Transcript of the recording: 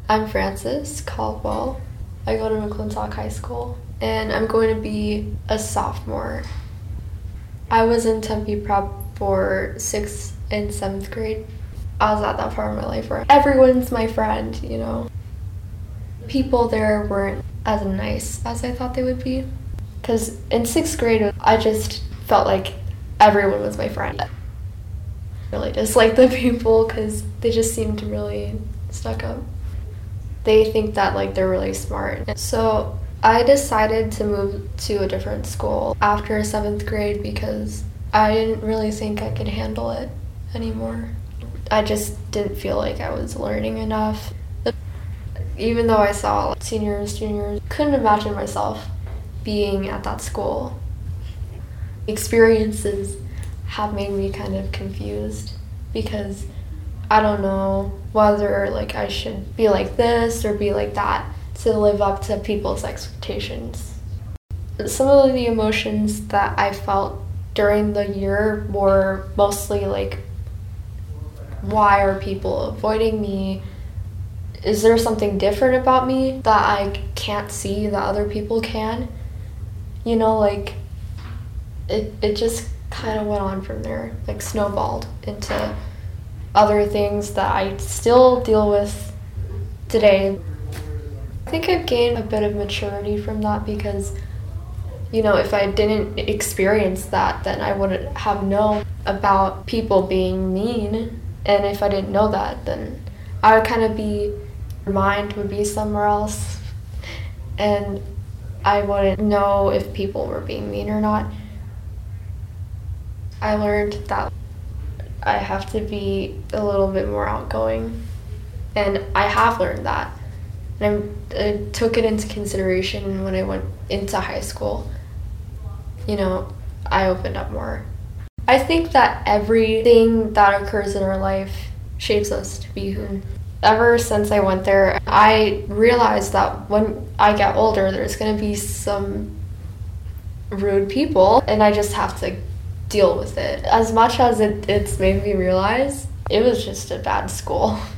I'm Frances Caldwell. I go to McClintock High School, and I'm going to be a sophomore. I was in Tempe Prep for 6th and 7th grade. I was at that part of my life where everyone's my friend, you know. People there weren't as nice as I thought they would be. Because in 6th grade, I just felt like everyone was my friend. I really dislike the people because they just seemed really stuck up. They think that like they're really smart. So I decided to move to a different school after 7th grade because I didn't really think I could handle it anymore. I just didn't feel like I was learning enough. Even though I saw seniors, juniors, couldn't imagine myself being at that school. Experiences have made me kind of confused because I don't know whether like I should be like this or be like that to live up to people's expectations. Some of the emotions that I felt during the year were mostly like, why are people avoiding me? Is there something different about me that I can't see that other people can? You know, like, it just kind of went on from there, like snowballed into other things that I still deal with today. I think I've gained a bit of maturity from that because, you know, if I didn't experience that, then I wouldn't have known about people being mean. And if I didn't know that, then I would kind of be, my mind would be somewhere else. And I wouldn't know if people were being mean or not. I learned that I have to be a little bit more outgoing. And I have learned that. And I took it into consideration when I went into high school. You know, I opened up more. I think that everything that occurs in our life shapes us to be who. Ever since I went there, I realized that when I get older, there's going to be some rude people, and I just have to deal with it. As much as it's made me realize, it was just a bad school.